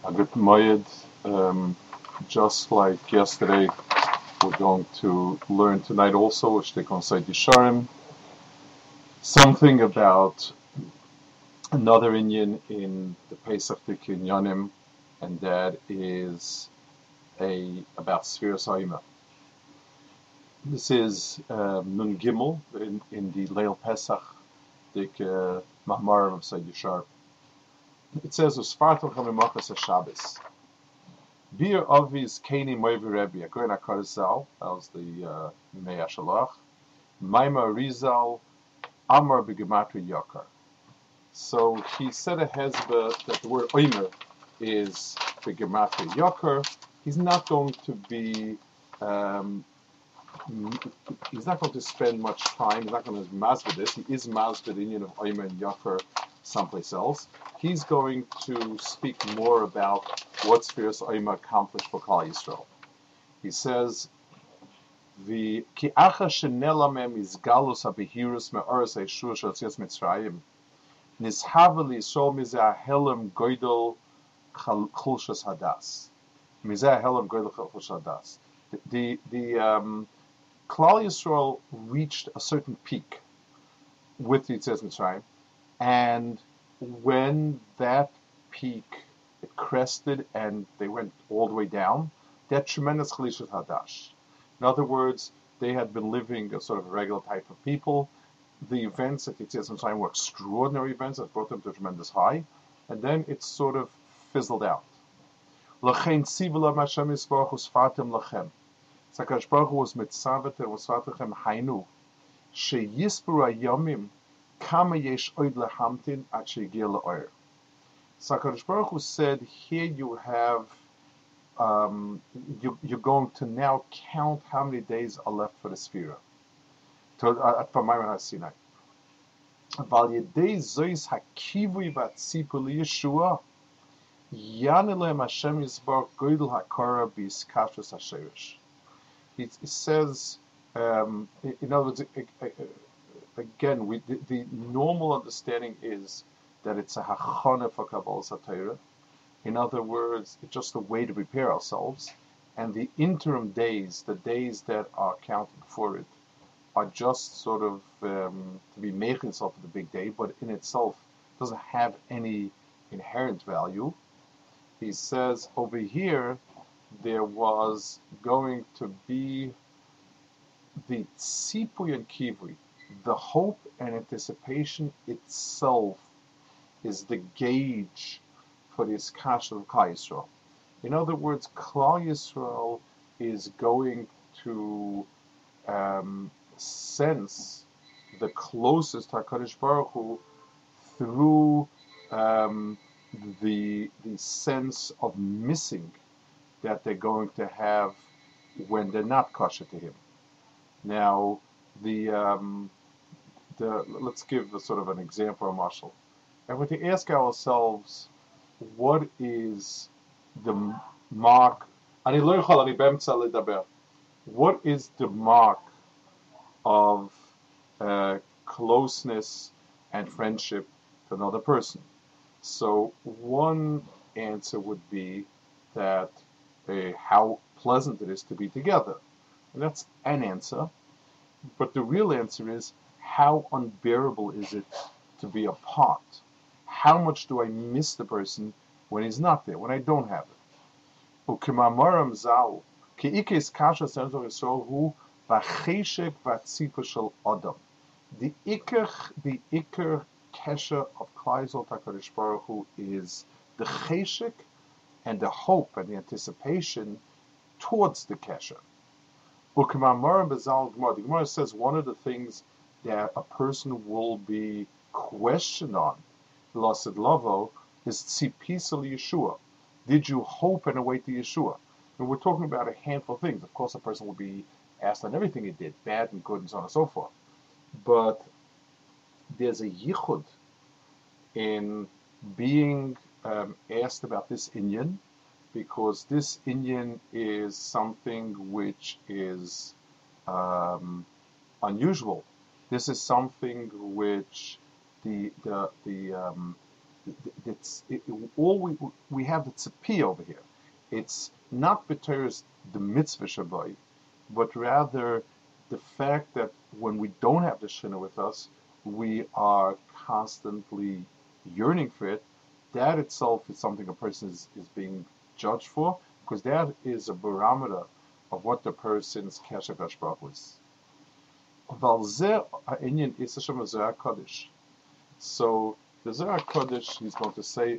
A good moyed. Just like yesterday, we're going to learn tonight also, which they call Side Yisharim, something about another Indian in the Pesach Tikkun Yonim, and that is about Sfiras Haima. This is Nun Gimel in the Leil Pesach, the Mahmar of Side Yishar. It says, "Usfartel chamimachas Shabbos." Bir Avi's Kani Moivi Rebbe, Agoyin HaKarzal, that was the Mei Shalach, Maima Rizal, Amar B'Gematri Yakar. So he said a hezbollah that the word Omer is B'Gematri Yakar. He's not going to be, he's not going to spend much time, he's not going to masbid this. He is masbid the union of Omer and Yakar someplace else. He's going to speak more about what Sfiras Omer accomplished for Klal Yisrael. He says, "The ki acha shenelamem is galus habehirus me'oras ha'yeshua sh'otzias Mitzrayim nishava Yisrael mizeh helem goydel chulshas hadas mizeh helem goydel chulshas hadas." The Klal Yisrael reached a certain peak with Yetzias Mitzrayim, and when that peak it crested and they went all the way down, that tremendous Chalishas Hadash. In other words, they had been living a sort of regular type of people. The events at Yetzias Mitzrayim were extraordinary events that brought them to a tremendous high, and then it sort of fizzled out. L'chein tziv Hashem Yisborach usfartem lachem. Sakadosh Baruch Hu was mitzavet and usfartechem hainu sheyispuru hayomim kama yesh oid lehamtin ad sheyigia le'or. Sakadosh Baruch Hu said, here you have, you're going to now count how many days are left for the Sfira. From Maimon HaSinai. Val yedei zois hakivui v'atzipu liyeshua yanilem Hashem Yisborach goydel hakara b'iskashus hasherish. It says, in other words, again, the normal understanding is that it's a hachana for Kabbalas HaTorah. In other words, it's just a way to prepare ourselves. And the interim days, the days that are counted for it, are just sort of to be making itself for the big day, but in itself doesn't have any inherent value. He says over here, there was going to be the tzipui and kivui, the hope and anticipation itself is the gauge for the iskasha of Klal Yisrael. In other words, Klal Yisrael is going to sense the closest to HaKadosh Baruch Hu through the sense of missing that they're going to have when they're not kosher to him. Now, let's give a sort of an example of mashal. And we to ask ourselves, what is the mark? What is the mark of closeness and friendship to another person? So one answer would be that how pleasant it is to be together. And that's an answer. But the real answer is, how unbearable is it to be apart? How much do I miss the person when he's not there, when I don't have it? Ukimamaram zal, ki'ikes kasha senzo Yisrael hu v'cheshek v'tzipa shel adam. The ikar kesha of Klal Yisrael HaKadosh Baruch Hu is the cheshek and the hope and the anticipation towards the kesha. Ukimamaram bezal Gemara. The Gemara says one of the things that a person will be questioned on, Lasid Lavo, is tzipisa Yeshua. Did you hope and await the Yeshua? And we're talking about a handful of things. Of course, a person will be asked on everything he did, bad and good, and so on and so forth. But there's a yichud in being asked about this inyan, because this inyan is something which is unusual. This is something which the all we have the tzipi over here. It's not b'teres the mitzvah shabai, but rather the fact that when we don't have the Shina with us, we are constantly yearning for it. That itself is something a person is being judged for, because that is a barometer of what the person's Kesher Kadosh Baruch Hu is. So the Zohar Kodesh, he's going to say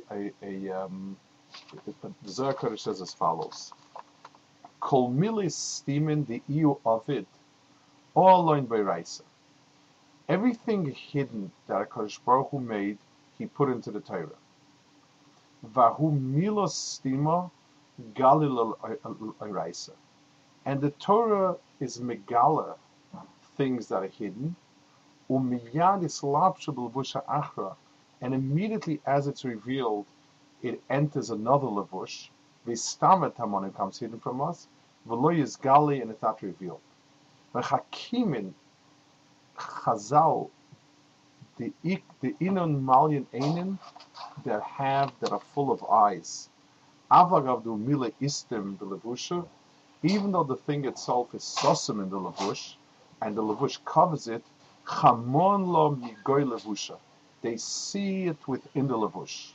the Zohar Kodesh says as follows: Kol milis stimin the iu ovid, all loin beiraisa. Everything hidden that HaKadosh Baruch Hu made, he put into the Torah. Vahu milos stima galil beiraisa. And the Torah is megala, things that are hidden, umiyad islapsha b'levusha achra, and immediately as it's revealed, it enters another levush. V'stamet hamon, it comes hidden from us. V'lo yizgali, and it's not revealed. V'chakimin chazal, the inon malyan einin that are full of eyes. Avagav du mile istim b'levusha, even though the thing itself is sosim in the levush, and the levush covers it, chamon lo migoy levusha. They see it within the levush.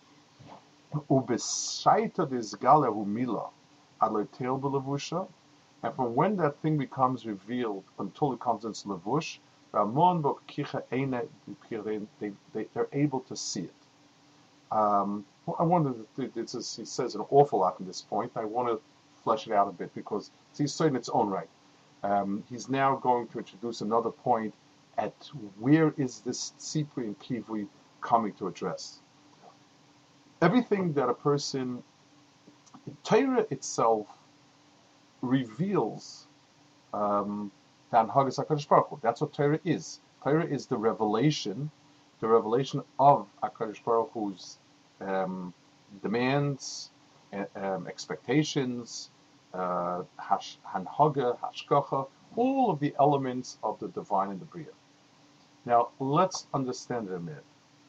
Ubesaita disgala humila alotel belevusha, and from when that thing becomes revealed until it comes into levush, Ramon bokicha eina, they're able to see it. I wanted to, he says an awful lot in this point. I want to flesh it out a bit because it's in its own right. He's now going to introduce another point at where is this Tzipri and Kivui coming to address. Everything that a person, Torah itself reveals the Anhagas HaKadosh Baruch Hu. That's what Torah is. Torah is the revelation of HaKadosh Baruch Hu's demands, expectations, Hanhaga, Hashkacha, all of the elements of the divine and the Bria. Now, let's understand it a minute.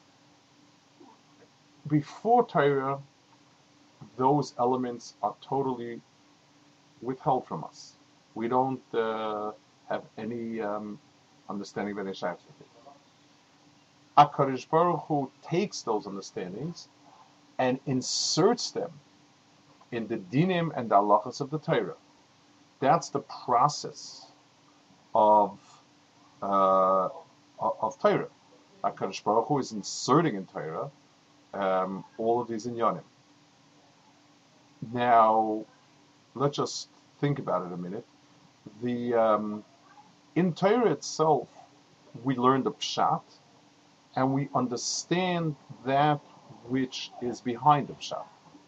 Before Torah, those elements are totally withheld from us. We don't have any understanding of any shaykhs with it. HaKadosh Baruch Hu takes those understandings and inserts them in the dinim and the halachas of the Torah. That's the process of Torah. HaKadosh Baruch Hu is inserting in Torah all of these inyanim. Now, let's just think about it a minute. In Torah itself, we learn the pshat, and we understand that which is behind the pshat.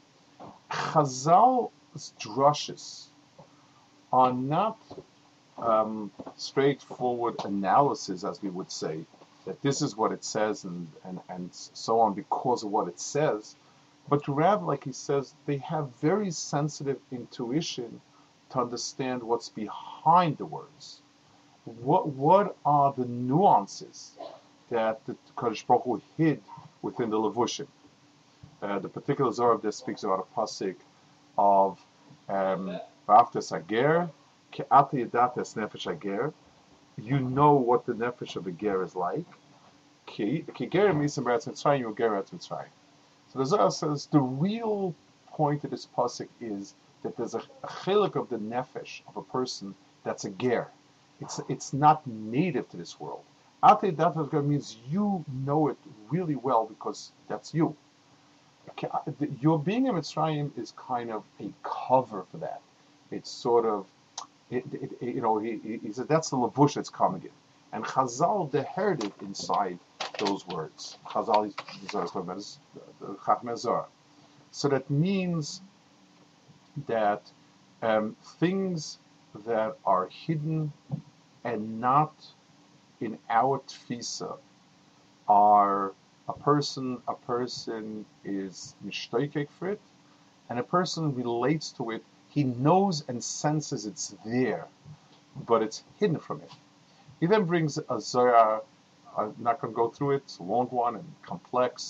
Chazal's drushes are not straightforward analysis, as we would say, that this is what it says and so on because of what it says, but rather, like he says, they have very sensitive intuition to understand what's behind the words. What are the nuances that the Kadosh Baruch Hu hid within the levushim? The particular Zohar of this speaks about a pasuk of V'aftes hager ke'ata yedates nefesh hager. You know what the nefesh of a ger is like. Ki ger misam beretz Mitzrayim, you ger beretz Mitzrayim. So the Zohar says the real point of this pasuk is that there's a chiluk of the nefesh of a person that's a ger. It's not native to this world. Ata yedates hager means you know it really well because that's you. Your being in Mitzrayim is kind of a cover for that. It's sort of, he said that's the levush that's coming in. And Chazal dehered it inside those words. Chazal is talking about the Chachmei Zohar. So that means that things that are hidden and not in our tfisa are a person is mishtoikek for it, and a person relates to it. He knows and senses it's there, but it's hidden from him. He then brings a Zohar. I'm not going to go through it. It's a long one and complex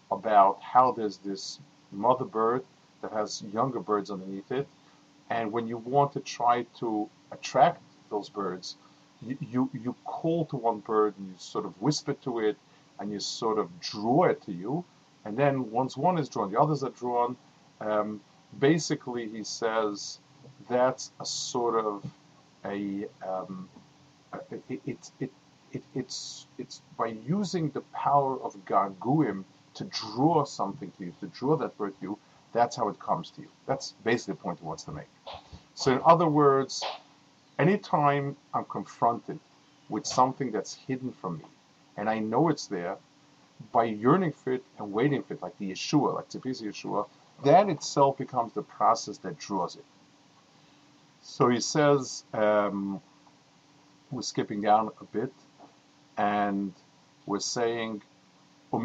about how there's this mother bird that has younger birds underneath it, and when you want to try to attract those birds, you call to one bird and you sort of whisper to it and you sort of draw it to you, and then once one is drawn, the others are drawn. Um, Basically, he says that's a sort of a it, it, it, it's by using the power of Gaguim to draw something to you, to draw that bird to you. That's how it comes to you. That's basically the point he wants to make. So, in other words, anytime I'm confronted with something that's hidden from me, and I know it's there, by yearning for it and waiting for it, like the Yeshua, like Tzipis Yeshua, that itself becomes the process that draws it. So he says, we're skipping down a bit, and we're saying, or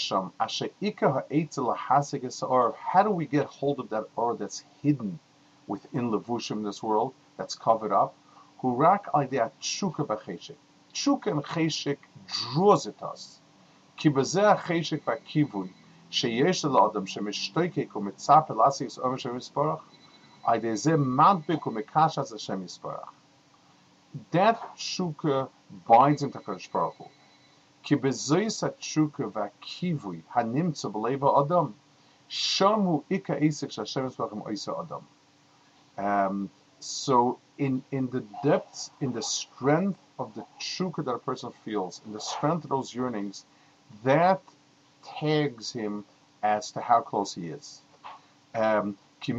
how do we get hold of that or that's hidden within Levushim in this world, that's covered up? Hurak idea tshuka b'cheshik. Tshuka and cheshik draws it us. Ki b'zeh cheshik v'kivui sheyesh l'adam shemishtoikek u'mitzapeh l'asik Hashem Yisparach idea zeh madbik u'mikashas Hashem Yisparach. That tshuka binds into HaKadosh Baruch Hu. Ki b'zois ha-tshuka v'kivui hanimtza b'leiva adam shamu ika esik Hashem Yisparach oisa adam. So in the depths, in the strength of the tshuka that a person feels, in the strength of those yearnings, that tags him as to how close he is. The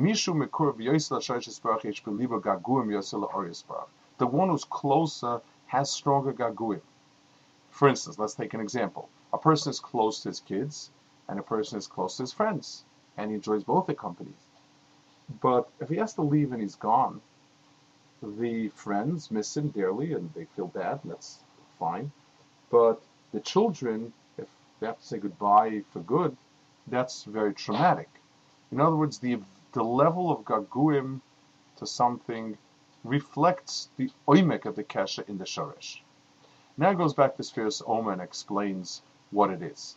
one who's closer has stronger gaguim. For instance, let's take an example. A person is close to his kids, and a person is close to his friends, and he enjoys both their companies. But if he has to leave and he's gone, the friends miss him dearly and they feel bad, and that's fine. But the children, if they have to say goodbye for good, that's very traumatic. In other words, the level of gaguim to something reflects the oimek of the kesha in the shoresh. Now it goes back to Sfiras Omer and explains what it is.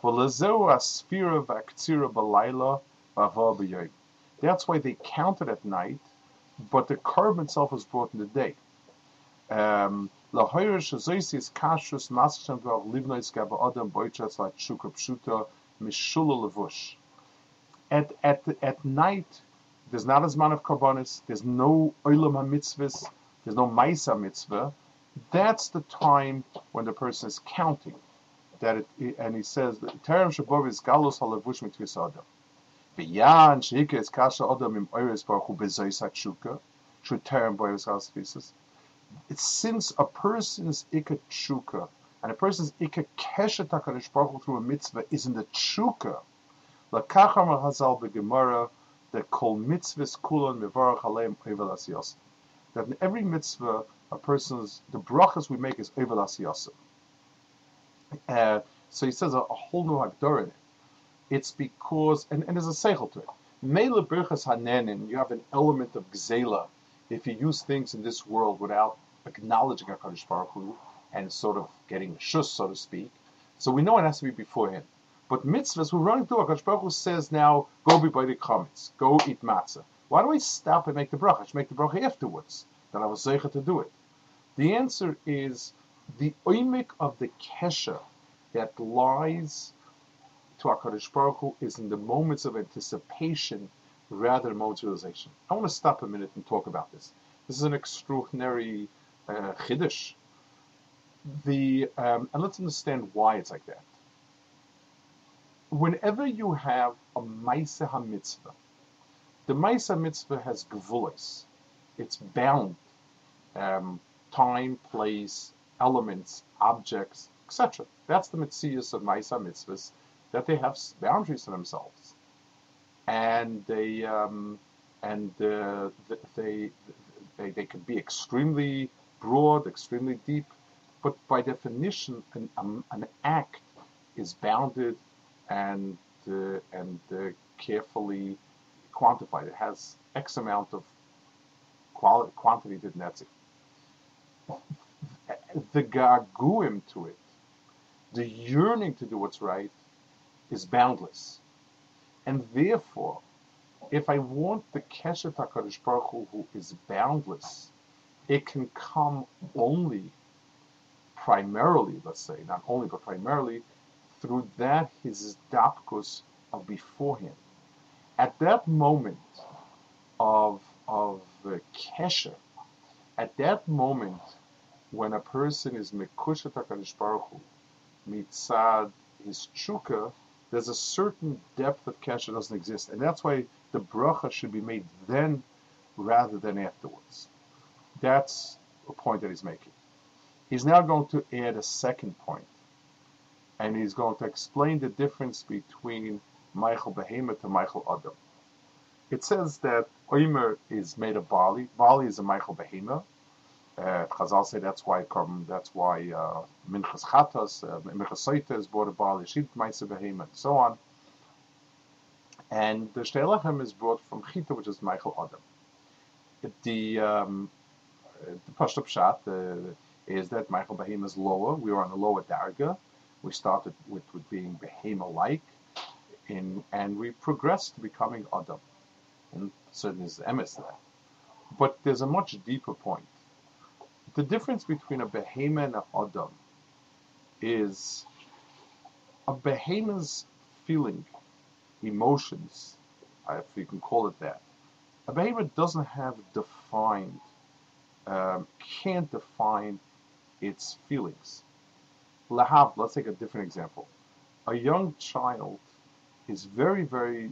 That's why they counted at night, but the carbon itself was brought in the day. At night, there's not as many of karbanis, there's no olam ha-mitzvahs, there's no maisa mitzvah. That's the time when the person is counting. And he says, "Terem shabov is galus halavush mitvis adam." B'yan shehika is kasha adam im oires baruch hu bezois hatshuka should terem boyos haspieces. It's since a person's ikka tshuka and a person's ikka keshet HaKadosh Baruch Hu through a mitzvah is in the tshuka. Lakacham Hazal beGemara that kol mitzvahs kulon mevarach aleim oivel asiyos. That in every mitzvah, the brachas we make is oivel asiyos. So he says a whole new hagdor in it. It's because, and there's a seichel to it. Meila birchas hanenin, you have an element of gzela if you use things in this world without acknowledging HaKadosh Baruch Hu and sort of getting shush, so to speak. So we know it has to be beforehand. But mitzvahs, we're running through. HaKadosh Baruch Hu says now, go be by the chametz, go eat matzah. Why do I stop and make the bracha? I should make the bracha afterwards. That I was zeicha to do it. The answer is the oimik of the kesha that lies to HaKadosh Baruch Hu is in the moments of anticipation rather than moments of realization. I want to stop a minute and talk about this. This is an extraordinary chiddush. And let's understand why it's like that. Whenever you have a Maaseh HaMitzvah, the Maaseh HaMitzvah has gevulos. It's bound. Time, place, elements, objects, etc. That's the mitzias of Maaseh HaMitzvahs, that they have boundaries to themselves. And they can be extremely broad, extremely deep, but by definition, an act is bounded and carefully quantified. It has X amount of quantity to netzik. The gaguim to it, the yearning to do what's right, is boundless. And therefore, if I want the Keshet HaKadosh Baruch Hu, who is boundless, it can come only primarily, let's say, not only, but primarily, through that his dapkus of beforehand. At that moment of kesher, at that moment when a person is mekushet HaKadosh Baruch Hu, mitzad his tshuka, there's a certain depth of kesher that doesn't exist, and that's why the bracha should be made then rather than afterwards. That's a point that he's making. He's now going to add a second point, and he's going to explain the difference between Michael Behema to Michael Adam. It says that Omer is made of barley. Barley is a Michael Behema. Chazal say that's why Minchas Chatas, Minchas Soita is brought of barley, Shit Maisa Behema, and so on. And the Shtei Lechem is brought from Chita, which is Michael Adam. The Pashtup Pshat is that Michael Behema is lower. We were on the lower Darga. We started with being Behema-like, and we progressed to becoming Adam. And certainly there's emes to that. But there's a much deeper point. The difference between a Behema and an Adam is a Behema's feeling, emotions, if you can call it that. A Behema doesn't have defined, can't define its feelings. Lahav, let's take a different example. A young child is very, very,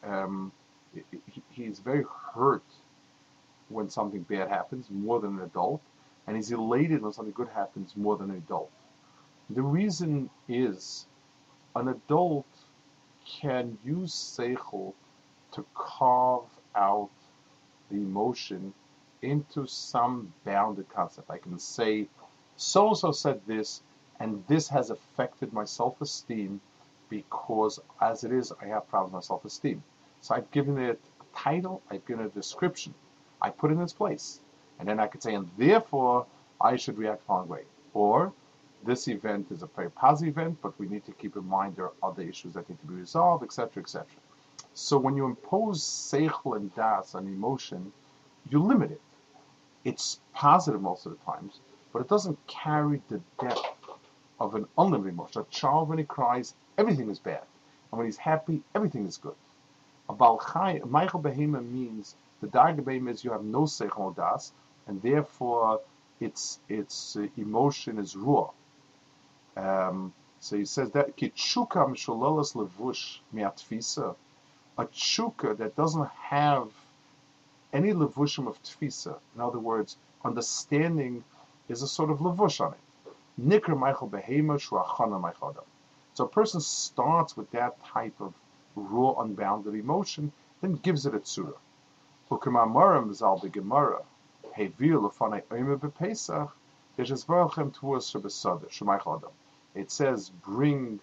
he's very hurt when something bad happens, more than an adult, and he's elated when something good happens, more than an adult. The reason is an adult can use seichel to carve out the emotion into some bounded concept. I can say, so-and-so said this, and this has affected my self-esteem because, as it is, I have problems with my self-esteem. So I've given it a title, I've given it a description, I put it in its place. And then I could say, and therefore, I should react the following way. Or, this event is a very positive event, but we need to keep in mind there are other issues that need to be resolved, etc., etc. So when you impose seichel and das on emotion, you limit it. It's positive most of the times, but it doesn't carry the depth of an unlimited emotion. A child, when he cries, everything is bad. And when he's happy, everything is good. A Baal Chai, Michael Behema means, the Darga Behema is you have no seichel or das, and therefore its emotion is raw. So he says that ki tshuka mishololas levush mi'atfisa, a tshuka that doesn't have any levushim of tfisa. In other words, understanding is a sort of levush on it. Nikr Michael Behema shuachana Michael Adam. So a person starts with that type of raw, unbounded emotion, then gives it a tzura. Ukemamarim is al begemara. Hevir lefanei omer bepesach. Yeshesvarachem tuas shebesada shemaichel Adam. It says, bring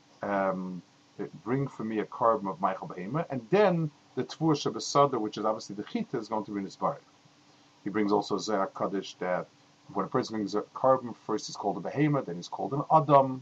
for me a carbon of Michael Behema, and then the Tvur Shebesada, which is obviously the Chita, is going to be in his bark. He brings also Zerah Kaddish that when a person brings a carbon, first he's called a Behema, then he's called an Adam.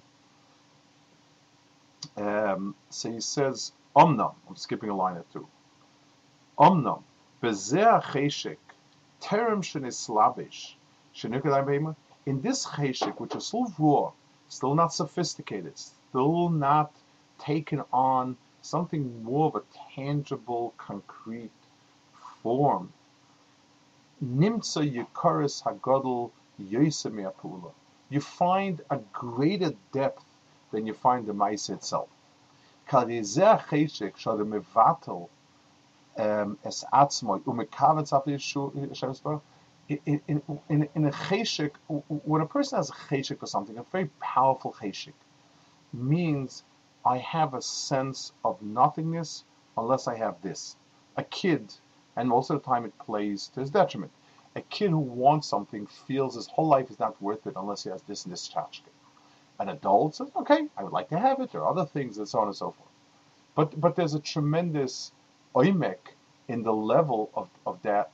So he says, Omnam, I'm skipping a line or two. Omnam, Bezeh Cheshek, Terem Shenis Labish, Shenikadai Behema, in this Cheshek, which is still raw, still not sophisticated, still not taken on something more of a tangible, concrete form. Nimtza Yikaris Hagadol Yosem Yapula. You find a greater depth than you find the Maisa itself. Kadizeh Cheshek Shadem Mevatel Es Atzmoy Umekavetz Apel in a cheshek, when a person has a cheshek or something, a very powerful cheshek, means I have a sense of nothingness unless I have this. A kid, and most of the time it plays to his detriment. A kid who wants something feels his whole life is not worth it unless he has this and this tchashke. An adult says, okay, I would like to have it, there are other things, and so on and so forth. But there's a tremendous oimek in the level of that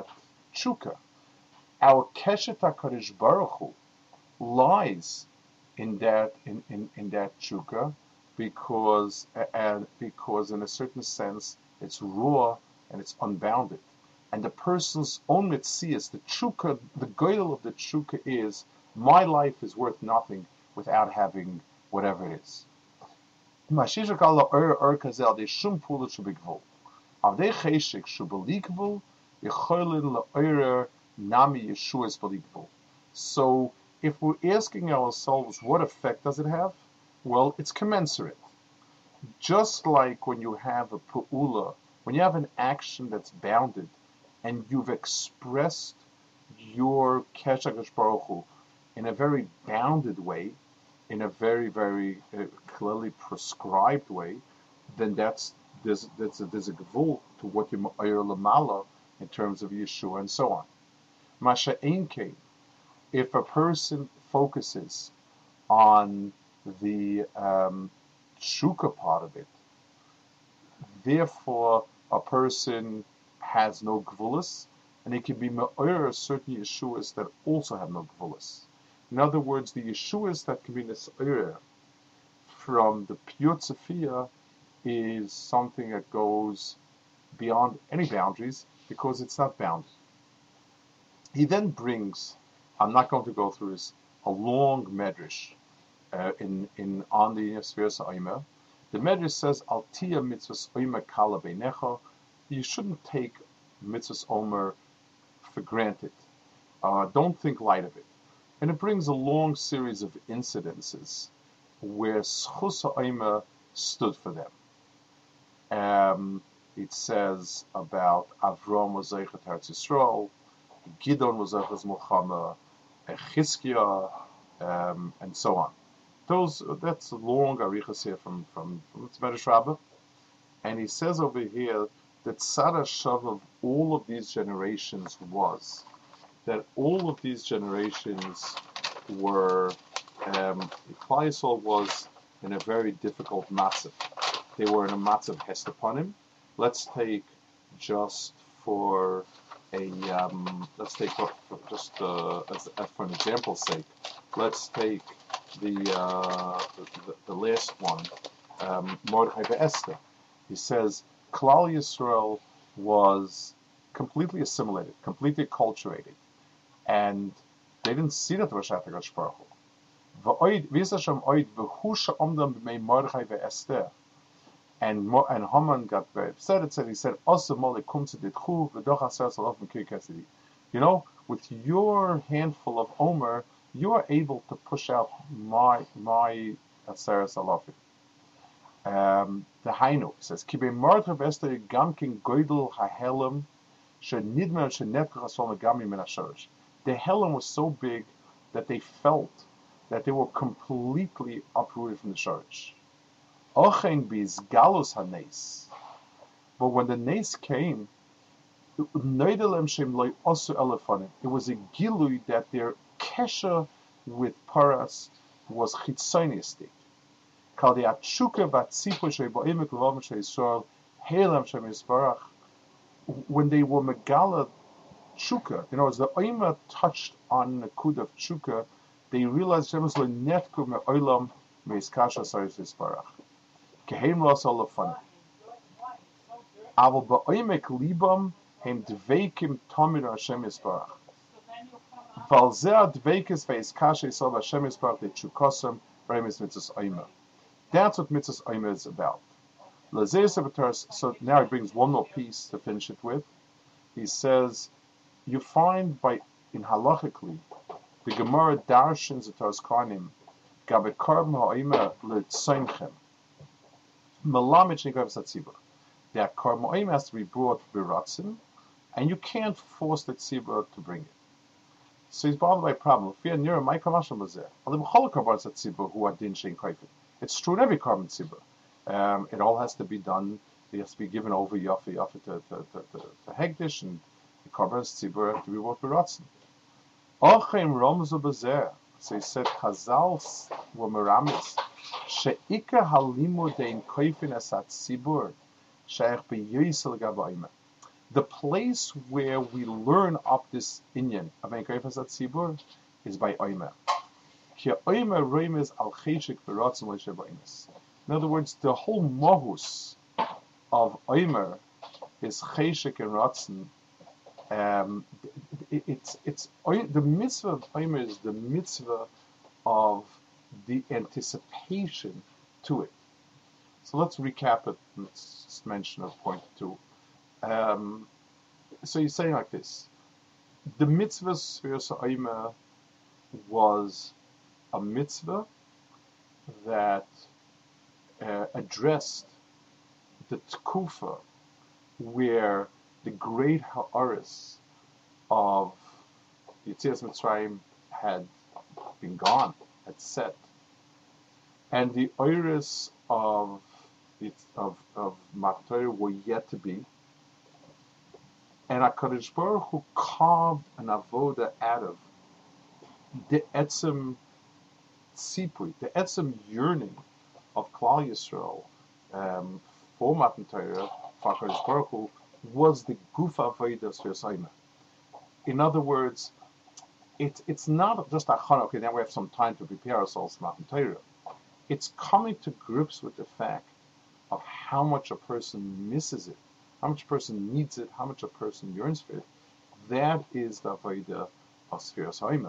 tshuka. Our Keshet HaKadosh Baruch Hu lies in that tshuka, because in a certain sense it's raw and it's unbounded, and the person's own mitzias, the tshuka, the goal of the tshuka is my life is worth nothing without having whatever it is. So if we're asking ourselves what effect does it have? Well, it's commensurate. Just like when you have a pu'ula, when you have an action that's bounded and you've expressed your Kesher Baruch Hu in a very bounded way, in a very, very clearly prescribed way, then there's a gevul to what you ma'ir lamala in terms of Yeshua and so on. Masha Einke, if a person focuses on the shuka part of it, therefore a person has no gvulas, and he can be ma'ir certain Yeshuas that also have no gvulas. In other words, the Yeshuas that can be nes'ir from the pure tzefiyah is something that goes beyond any boundaries because it's not bounded. He then brings, I'm not going to go through this, a long medrash on the Sfiras Omer. The medrash says, Al tia mitzvahs omer kala beinecha. You shouldn't take mitzvahs omer for granted. Don't think light of it. And it brings a long series of incidences where Schus Omer stood for them. It says about Avram was Zeichet Eretz Yisrael, Gidon was Zeichet Milchama, Chizkiah, and so on. That's a long arichas here from Tzmedesh Rabbah, and he says over here that Tzad HaShav of all of these generations was that all of these generations were Klal Yisrael was in a very difficult matzav. They were in a matzav hestaponim. Let's take just for a let's take for an example's sake. Let's take the last one, Mordechai ve'Esther. He says Klal Yisrael was completely assimilated, completely acculturated, and they didn't see that Rosh HaKadosh Baruch Hu. And Haman got very upset. He said, with your handful of Omer, you are able to push out my Aseres Alafim. The Hainu says, Ki be'martav Esther gamkin goydel hahelem shenidmer shenetchach asol megami min hashorish. The Helam was so big that they felt that they were completely uprooted from the Shorish. Ochen bis galus hanes. But when the nes came, it was a gilui that their kesha with paras was chitzoniistic. When they were megala tshuka, the oima touched on the kud of tshuka, they realized Shemus lo netku me'olam me'iskasha saris yisparach. Kehem lo asol lefana. Aval ba'oimek libam hem dveikim tamid Hashem yisparach. Val zeh dveikis ve'iskasha yisol Hashem yisparach le'tshukosam v'remis mitzvahs oima. That's what mitzvahs oima is about. So now he brings one more piece to finish it with. He says, you find in halachically, the Gemara darshins at Toras Kohanim, gabe korban ha'omer le'tzonchem, melamid she'nikav satzibur. That korban ha'omer has to be brought b'ratzin, and you can't force the tzibur to bring it. So he's bothered by a problem. It's true in every korban tzibur. It all has to be done. It has to be given over yafi to hegdish, and the korban tzibur have to be brought b'ratzin. So he said, Chazal were meramis she'ika halimud ein koifin asat tzibur she'ech b'yisel gavayim. The place where we learn up this inyan of ein koifin asat tzibur is by oimer. In other words, the whole mohus of Omer is cheshik and ratzon. It's the mitzvah of Omer is the mitzvah of the anticipation to it. So let's recap it. Let's just mention a point or two. So you're saying like this: the mitzvah Sfiras Omer was a mitzvah that addressed the tkufa where the great ha'aris of Yetzias Mitzrayim had been gone, had set, and the iris of Matan Torah were yet to be, and HaKadosh Baruch Hu carved an avoda out of the etzem tzipui, the etzem yearning of Klal Yisrael for Matan Torah, for HaKadosh Baruch Hu, was the gufa avoda Sfiras Omer. In other words, it's not just a okay, now we have some time to prepare ourselves for Matan Torah. It's coming to grips with the fact of how much a person misses it, how much a person needs it, how much a person yearns for it. That is the avoda of Sfiras Omer.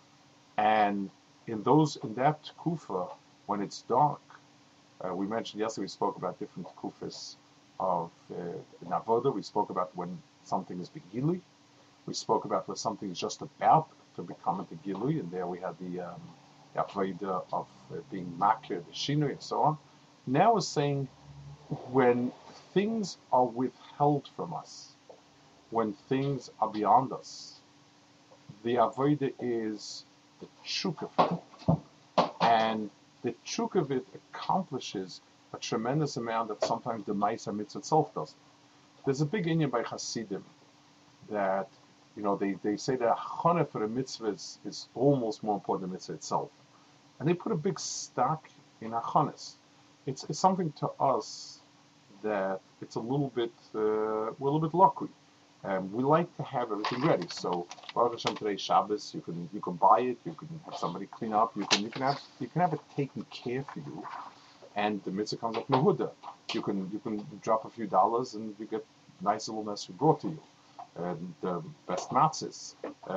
And in that kufa, when it's dark, we mentioned yesterday, we spoke about different kufas of Navoda. We spoke about when something is begilui. We spoke about when something is just about to become a begilui, and there we had the avoda of being makir, the shinui, and so on. Now we're saying when things are withheld from us, when things are beyond us, the avoda is the chuk of it. And the chuk of it accomplishes a tremendous amount that sometimes the Ma'aser Mitzvah itself doesn't. There's a big inyan by Hasidim that, they say that Chana for a mitzvah is almost more important than the mitzvah itself. And they put a big stock in Achanis. It's something to us that it's a little bit, we're a little bit lucky. We like to have everything ready. So Baruch Hashem, today's Shabbos, you can buy it, you can have somebody clean up, you can have it taken care for you, and the mitzvah comes up mehuda. You can drop a few dollars and you get a nice little mess brought to you, and the best matzahs,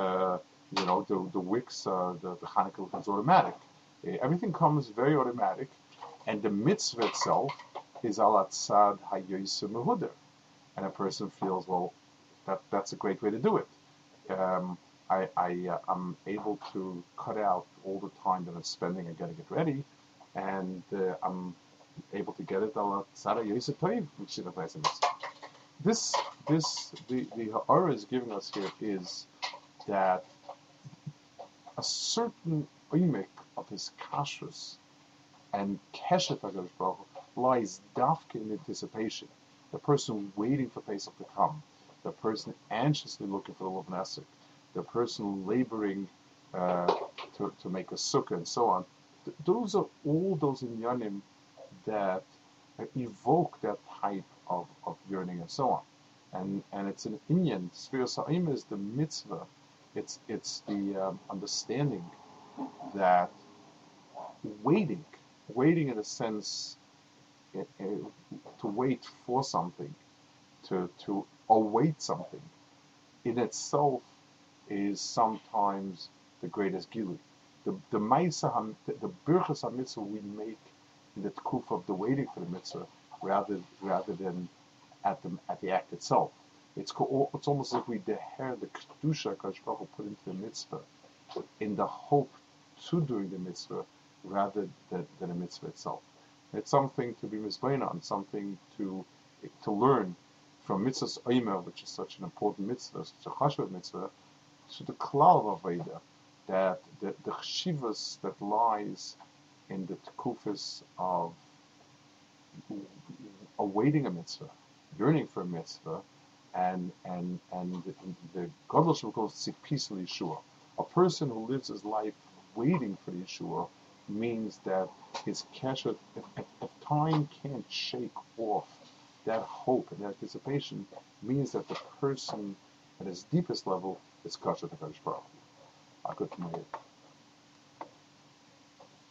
the wicks, the Hanukkah comes automatic. Everything comes very automatic, and the mitzvah itself is al atzad hayoyse mehuda, and a person feels, well, that's a great way to do it. I'm able to cut out all the time that I'm spending and getting it ready, and I'm able to get it al tzad hayoyse toiv, which is the ha'ara is giving us here is that a certain oimik of his kashrus and keshet HaKadosh Baruch Hu lies dafka in anticipation. The person waiting for Pesach to come, the person anxiously looking for the Lulav Nesek, the person laboring to make a sukkah and so on. Those are all those inyanim that evoke that type of yearning and so on. And it's an inyan. Sfiras Omer is the mitzvah. It's the understanding that waiting in a sense, to wait for something, to await something, in itself is sometimes the greatest gilui. The birchas mitzvah we make in the tkuf of the waiting for the mitzvah, rather than at the act itself. It's almost as if we deher the kedusha HaKadosh Baruch Hu put into the mitzvah in the hope to doing the mitzvah rather than the mitzvah itself. It's something to be misbein on, something to learn from mitzvahs omer, which is such an important mitzvah, such a chashuv mitzvah, to the klal of avoda, that the chshivas that lies in the tekufas of awaiting a mitzvah, yearning for a mitzvah, and the godless will go to peace of Yeshua. A person who lives his life waiting for the Yeshua means that his keshet, if time can't shake off that hope and that anticipation, means that the person at his deepest level is kasher to HaKadosh Baruch Hu.